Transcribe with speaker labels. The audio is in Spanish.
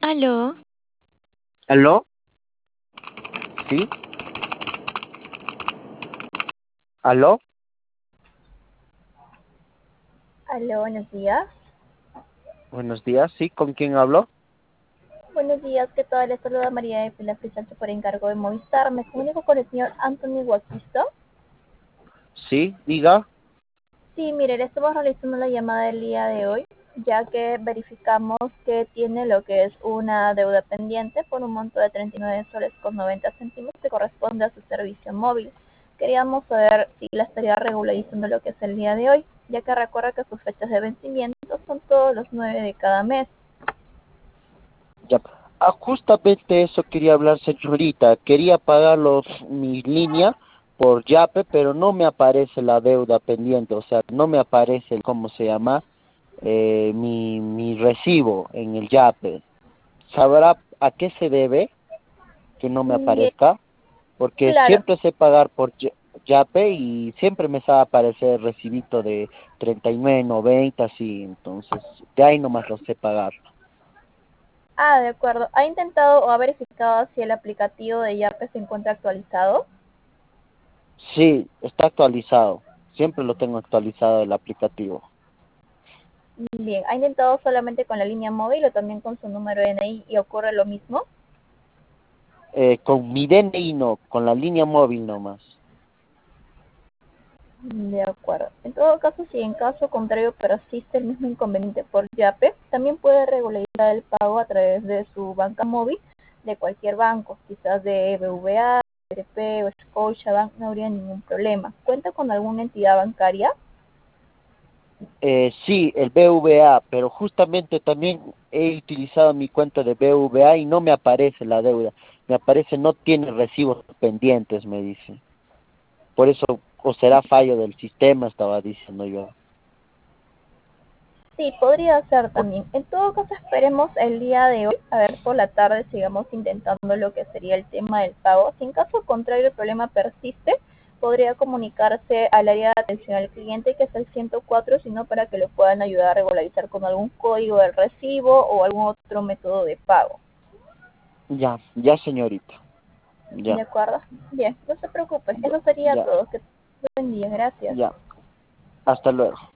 Speaker 1: Aló,
Speaker 2: ¿Aló? ¿Sí? ¿Aló?
Speaker 3: Aló, buenos días.
Speaker 2: Buenos días, ¿sí? ¿Con quién hablo?
Speaker 3: Buenos días, ¿qué tal? Les saluda María de Pilar Frisancho por encargo de Movistar. Me comunico con el señor Anthony Guaquisto.
Speaker 2: Sí, diga.
Speaker 3: Sí, mire, le estamos realizando la llamada del día de hoy, ya que verificamos que tiene lo que es una deuda pendiente por un monto de 39 soles con 90 céntimos que corresponde a su servicio móvil. Queríamos saber si la estaría regularizando lo que es el día de hoy, ya que recuerda que sus fechas de vencimiento son todos los 9 de cada mes.
Speaker 2: Ya. Justamente eso quería hablar, señorita. Quería pagar mi línea por Yape, pero no me aparece la deuda pendiente. O sea, no me aparece, ¿cómo se llama? Mi recibo en el Yape. ¿Sabrá a qué se debe que no me
Speaker 3: Bien,
Speaker 2: aparezca? Porque
Speaker 3: claro.
Speaker 2: siempre sé pagar por Yape y siempre me sabe aparecer el recibito de 39.90, sí, entonces de ahí nomás lo sé pagar.
Speaker 3: Ah, de acuerdo. ¿Ha intentado o ha verificado si el aplicativo de Yape se encuentra actualizado?
Speaker 2: Sí, está actualizado, siempre lo tengo actualizado el aplicativo.
Speaker 3: Bien, ¿ha intentado solamente con la línea móvil o también con su número de DNI y ocurre lo mismo?
Speaker 2: Con mi DNI no, con la línea móvil nomás.
Speaker 3: De acuerdo. En todo caso, si en caso contrario persiste el mismo inconveniente por Yape, también puede regularizar el pago a través de su banca móvil de cualquier banco, quizás de BVA, BTP o Scotiabank, no habría ningún problema. ¿Cuenta con alguna entidad bancaria?
Speaker 2: Sí, el BVA, pero justamente también he utilizado mi cuenta de BVA y no me aparece la deuda. Me aparece no tiene recibos pendientes, me dice. Por eso, o será fallo del sistema, estaba diciendo yo.
Speaker 3: Sí, podría ser
Speaker 2: Por-
Speaker 3: también. En todo caso, esperemos el día de hoy, a ver por la tarde sigamos intentando lo que sería el tema del pago. Si en caso contrario el problema persiste, podría comunicarse al área de atención al cliente, que es el 104, sino para que lo puedan ayudar a regularizar con algún código del recibo o algún otro método de pago.
Speaker 2: Ya, ya señorita,
Speaker 3: ¿De
Speaker 2: ya,
Speaker 3: acuerdo? Bien, no se preocupe.
Speaker 2: ya,
Speaker 3: Eso sería
Speaker 2: ya,
Speaker 3: todo. Que buen día, gracias.
Speaker 2: ya. Hasta luego.